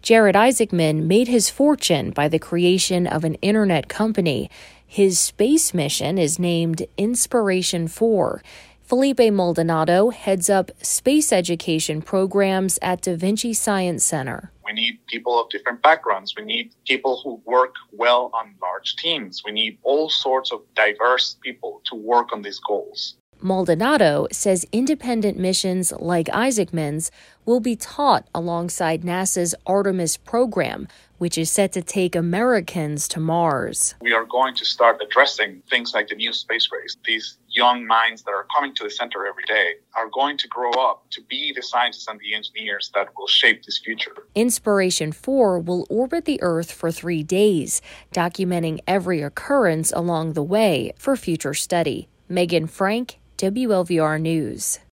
Jared Isaacman made his fortune by the creation of an internet company. His space mission is named Inspiration 4. Felipe Maldonado heads up space education programs at Da Vinci Science Center. We need people of different backgrounds. We need people who work well on large teams. We need all sorts of diverse people to work on these goals. Maldonado says independent missions like Isaacman's will be taught alongside NASA's Artemis program, which is set to take Americans to Mars. We are going to start addressing things like the new space race. These young minds that are coming to the center every day are going to grow up to be the scientists and the engineers that will shape this future. Inspiration 4 will orbit the Earth for 3 days, documenting every occurrence along the way for future study. Megan Frank, WLVR News.